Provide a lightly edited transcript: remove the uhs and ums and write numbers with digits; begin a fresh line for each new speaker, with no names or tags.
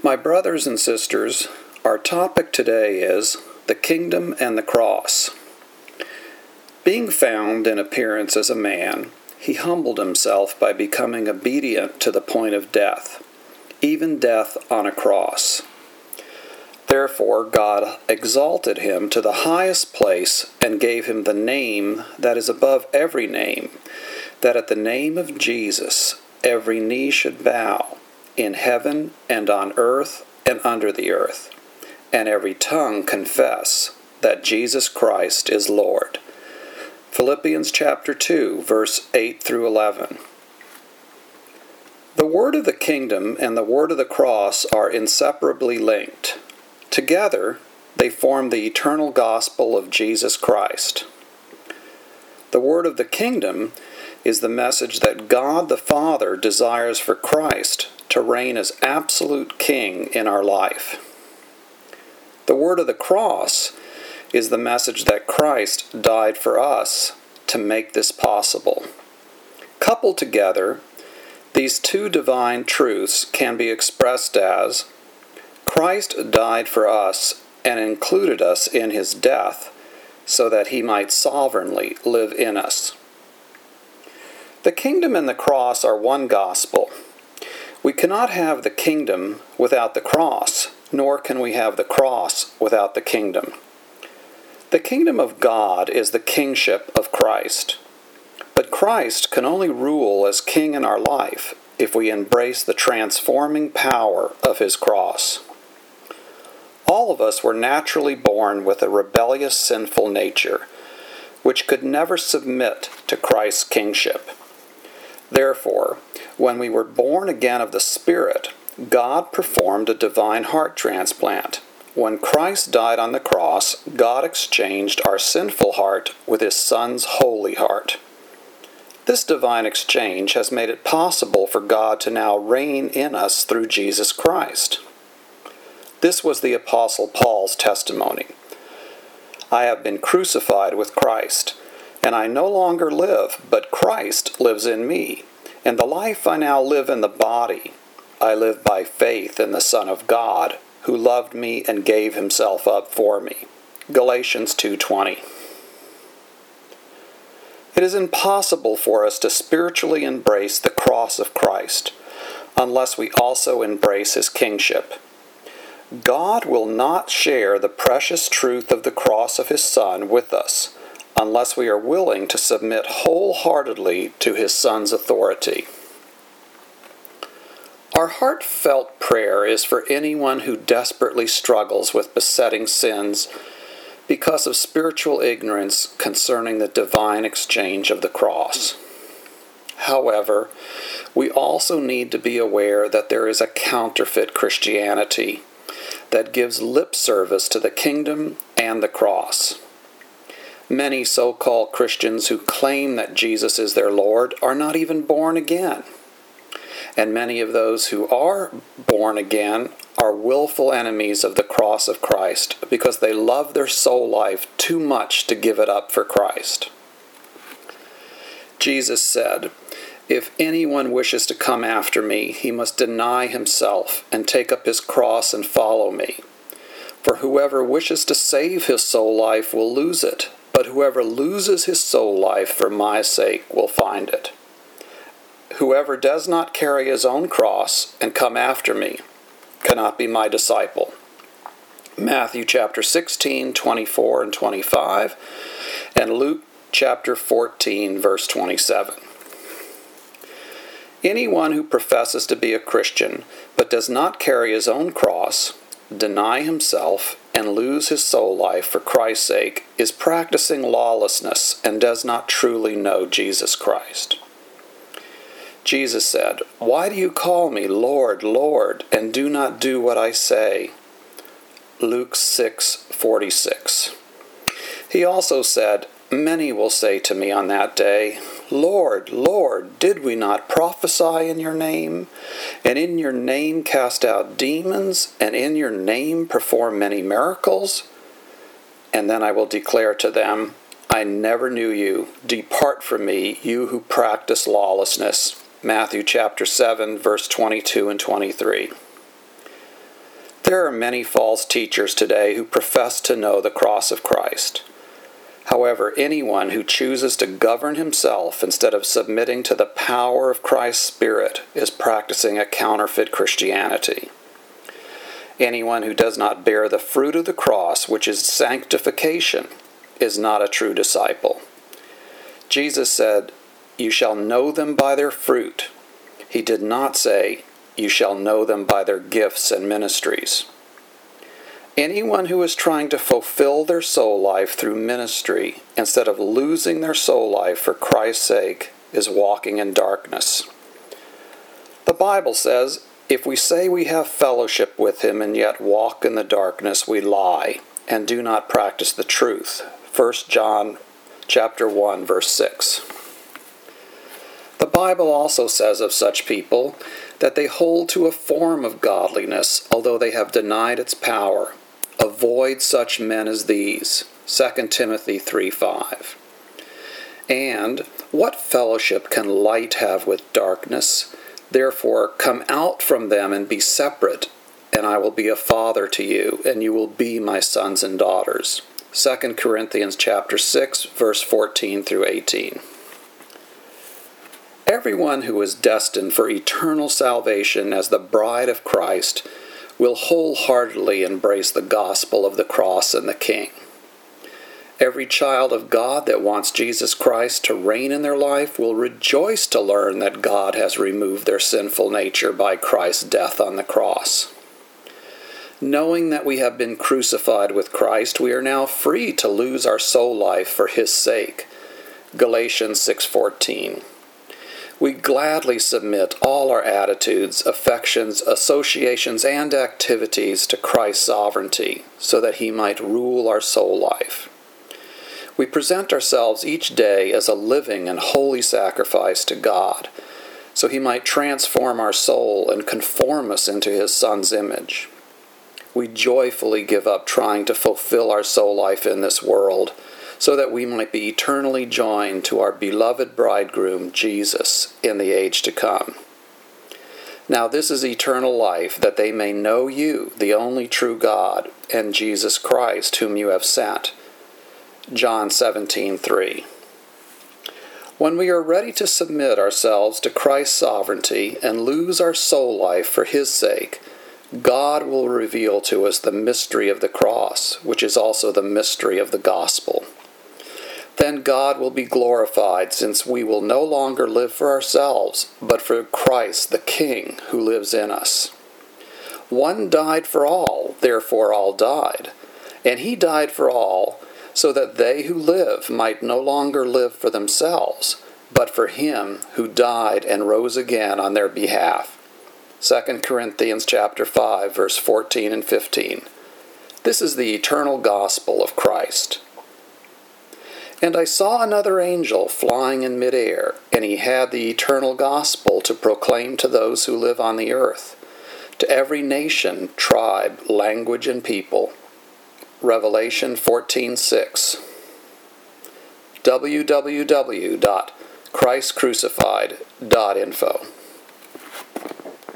My brothers and sisters, our topic today is the kingdom and the cross. Being found in appearance as a man, he humbled himself by becoming obedient to the point of death, even death on a cross. Therefore God exalted him to the highest place and gave him the name that is above every name, that at the name of Jesus every knee should bow, in heaven and on earth and under the earth, and every tongue confess that Jesus Christ is Lord. Philippians chapter 2, verse 8 through 11. The word of the kingdom and the word of the cross are inseparably linked. Together, they form the eternal gospel of Jesus Christ. The word of the kingdom is the message that God the Father desires for Christ to reign as absolute king in our life. The word of the cross is the message that Christ died for us to make this possible. Coupled together, these two divine truths can be expressed as Christ died for us and included us in his death so that he might sovereignly live in us. The kingdom and the cross are one gospel. We cannot have the kingdom without the cross, nor can we have the cross without the kingdom. The kingdom of God is the kingship of Christ. But Christ can only rule as king in our life if we embrace the transforming power of his cross. All of us were naturally born with a rebellious, sinful nature, which could never submit to Christ's kingship. Therefore, when we were born again of the Spirit, God performed a divine heart transplant. When Christ died on the cross, God exchanged our sinful heart with his Son's holy heart. This divine exchange has made it possible for God to now reign in us through Jesus Christ. This was the Apostle Paul's testimony. I have been crucified with Christ, and I no longer live, but Christ lives in me. And the life I now live in the body, I live by faith in the Son of God, who loved me and gave himself up for me. Galatians 2:20. It is impossible for us to spiritually embrace the cross of Christ unless we also embrace his kingship. God will not share the precious truth of the cross of his Son with us unless we are willing to submit wholeheartedly to his Son's authority. Our heartfelt prayer is for anyone who desperately struggles with besetting sins because of spiritual ignorance concerning the divine exchange of the cross. However, we also need to be aware that there is a counterfeit Christianity that gives lip service to the kingdom and the cross. Many so-called Christians who claim that Jesus is their Lord are not even born again. And many of those who are born again are willful enemies of the cross of Christ because they love their soul life too much to give it up for Christ. Jesus said, "If anyone wishes to come after me, he must deny himself and take up his cross and follow me. For whoever wishes to save his soul life will lose it, but whoever loses his soul life for my sake will find it. Whoever does not carry his own cross and come after me cannot be my disciple." Matthew chapter 16, 24 and 25, and Luke chapter 14, verse 27. Anyone who professes to be a Christian but does not carry his own cross, deny himself, and lose his soul life for Christ's sake is practicing lawlessness and does not truly know Jesus Christ. Jesus said, "Why do you call me Lord, Lord, and do not do what I say?" Luke 6:46. He also said, "Many will say to me on that day, 'Lord, Lord, did we not prophesy in your name, and in your name cast out demons, and in your name perform many miracles?' And then I will declare to them, 'I never knew you. Depart from me, you who practice lawlessness.'" Matthew chapter 7, verse 22 and 23. There are many false teachers today who profess to know the cross of Christ. However, anyone who chooses to govern himself instead of submitting to the power of Christ's Spirit is practicing a counterfeit Christianity. Anyone who does not bear the fruit of the cross, which is sanctification, is not a true disciple. Jesus said, "You shall know them by their fruit." He did not say, "You shall know them by their gifts and ministries." Anyone who is trying to fulfill their soul life through ministry instead of losing their soul life for Christ's sake is walking in darkness. The Bible says, if we say we have fellowship with him and yet walk in the darkness, we lie and do not practice the truth. 1 John chapter 1, verse 6. The Bible also says of such people that they hold to a form of godliness, although they have denied its power. Avoid such men as these. 2 Timothy 3:5. And what fellowship can light have with darkness? Therefore come out from them and be separate, and I will be a father to you, and you will be my sons and daughters. 2 Corinthians chapter 6, verse 14 through 18. Everyone who is destined for eternal salvation as the bride of Christ will wholeheartedly embrace the gospel of the cross and the King. Every child of God that wants Jesus Christ to reign in their life will rejoice to learn that God has removed their sinful nature by Christ's death on the cross. Knowing that we have been crucified with Christ, we are now free to lose our soul life for his sake. Galatians 6:14. We gladly submit all our attitudes, affections, associations, and activities to Christ's sovereignty, so that he might rule our soul life. We present ourselves each day as a living and holy sacrifice to God, so he might transform our soul and conform us into his Son's image. We joyfully give up trying to fulfill our soul life in this world, so that we might be eternally joined to our beloved bridegroom, Jesus, in the age to come. Now this is eternal life, that they may know you, the only true God, and Jesus Christ, whom you have sent. John 17:3. When we are ready to submit ourselves to Christ's sovereignty and lose our soul life for his sake, God will reveal to us the mystery of the cross, which is also the mystery of the gospel. Then God will be glorified, since we will no longer live for ourselves, but for Christ the King who lives in us. One died for all, therefore all died. And he died for all, so that they who live might no longer live for themselves, but for him who died and rose again on their behalf. 2 Corinthians chapter 5, verse 14 and 15. This is the eternal gospel of Christ. And I saw another angel flying in midair, and he had the eternal gospel to proclaim to those who live on the earth, to every nation, tribe, language, and people. Revelation 14:6. www.christcrucified.info